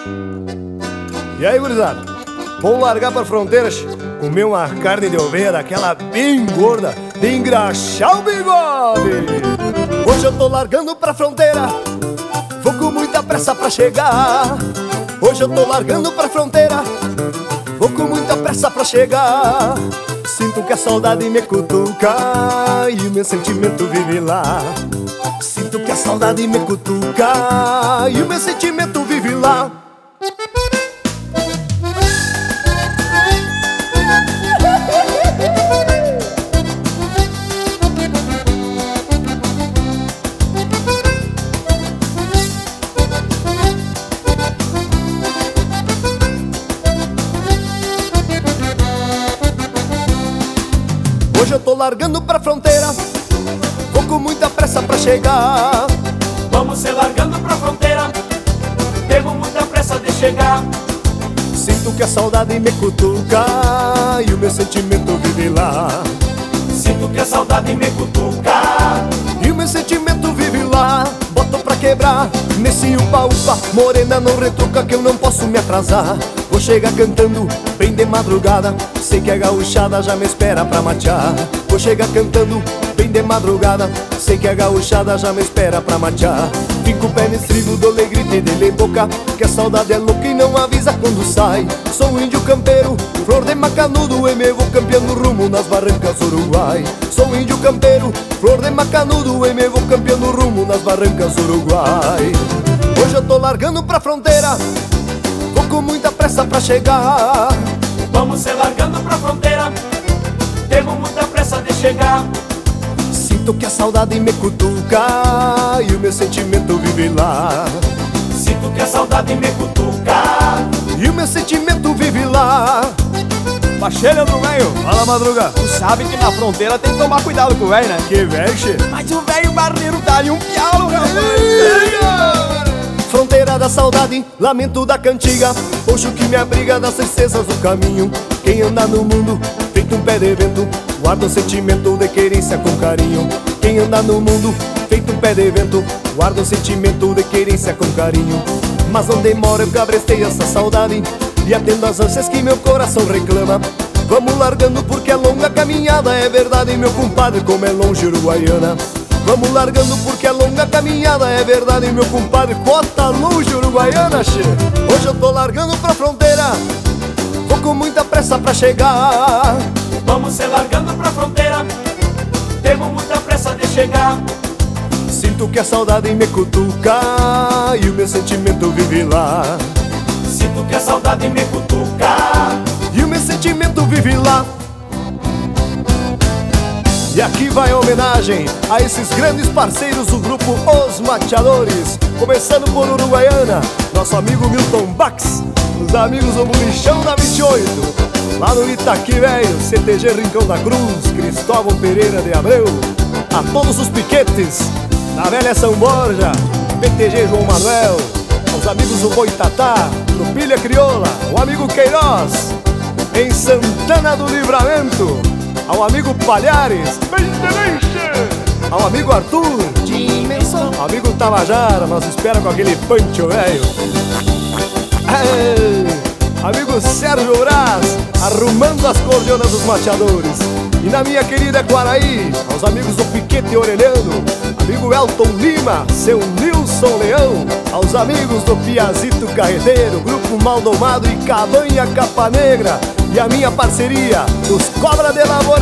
E aí, gurizada? Vamos largar pra fronteiras, comer uma carne de ovelha daquela bem gorda, de engraxar o bigode. Hoje eu tô largando pra fronteira, vou com muita pressa pra chegar. Hoje eu tô largando pra fronteira, vou com muita pressa pra chegar. Sinto que a saudade me cutuca e o meu sentimento vive lá. Sinto que a saudade me cutuca e o meu sentimento vive lá. Hoje eu tô largando pra fronteira, vou com muita pressa pra chegar. Vamos se largando pra fronteira, temos muita pressa de chegar. Sinto que a saudade me cutuca e o meu sentimento vive lá. Sinto que a saudade me cutuca e o meu sentimento vive lá. Boto pra quebrar nesse upa-upa, morena não retruca que eu não posso me atrasar. Vou chegar cantando bem de madrugada, sei que a gauchada já me espera pra matear. Vou chegar cantando bem de madrugada, sei que a gauchada já me espera pra matear. Fico o pé no estribo, dou-lhe grito e dele boca, que a saudade é louca e não avisa quando sai. Sou um índio campeiro, flor de macanudo, e me vou campeando rumo nas barrancas Uruguai. Sou um índio campeiro, flor de macanudo, e me vou campeando rumo nas barrancas Uruguai. Hoje eu tô largando pra fronteira, vou com muita pressa pra chegar. Vamos se largando pra fronteira, temos muita pressa de chegar. Sinto que a saudade me cutuca e o meu sentimento vive lá. Sinto que a saudade me cutuca e o meu sentimento vive lá. Baixei, Leandro velho. Fala, Madruga. Tu sabe que na fronteira tem que tomar cuidado com o velho, né? Que velho, che? Mas o velho barreiro tá ali um pialo, rapaz. Fronteira da saudade, lamento da cantiga, hoje o que me abriga das tristezas do caminho. Quem anda no mundo, feito um pé de vento, guarda o sentimento de querência com carinho. Quem anda no mundo, feito um pé de vento, guarda o sentimento de querência com carinho. Mas não demora, eu cabrestei essa saudade e atendo as ânsias que meu coração reclama. Vamos largando porque é longa a caminhada, é verdade, meu compadre, como é longe Uruguaiana. Vamos largando porque é longa a caminhada, é verdade, meu compadre, cota longe Uruguaiana, che. Hoje eu tô largando pra fronteira, vou com muita pressa pra chegar. Vamos se largando pra fronteira, temos muita pressa de chegar. Sinto que a saudade me cutuca e o meu sentimento vive lá. Sinto que a saudade me cutuca e o meu sentimento vive lá. E aqui vai a homenagem a esses grandes parceiros do grupo Os Mateadores, começando por Uruguaiana, nosso amigo Milton Bax, os amigos do Bolichão da 28, lá no Itaqui Velho, CTG Rincão da Cruz, Cristóvão Pereira de Abreu, a todos os piquetes da velha São Borja, PTG João Manuel, aos amigos do Boitatá, Tropilha Crioula, o amigo Queiroz, em Santana do Livramento, ao amigo Palhares, ao amigo Arthur, ao amigo Tabajara, nós espera com aquele pancho velho. Amigo Sérgio Brás, arrumando as cordeonas dos mateadores. E na minha querida Quaraí, aos amigos do Piquete Orelhano, amigo Elton Lima, seu Nilson Leão, aos amigos do Piazito Carreteiro, Grupo Maldomado e Cabanha Capa Negra, e a minha parceria, os Cobra de Lavoura.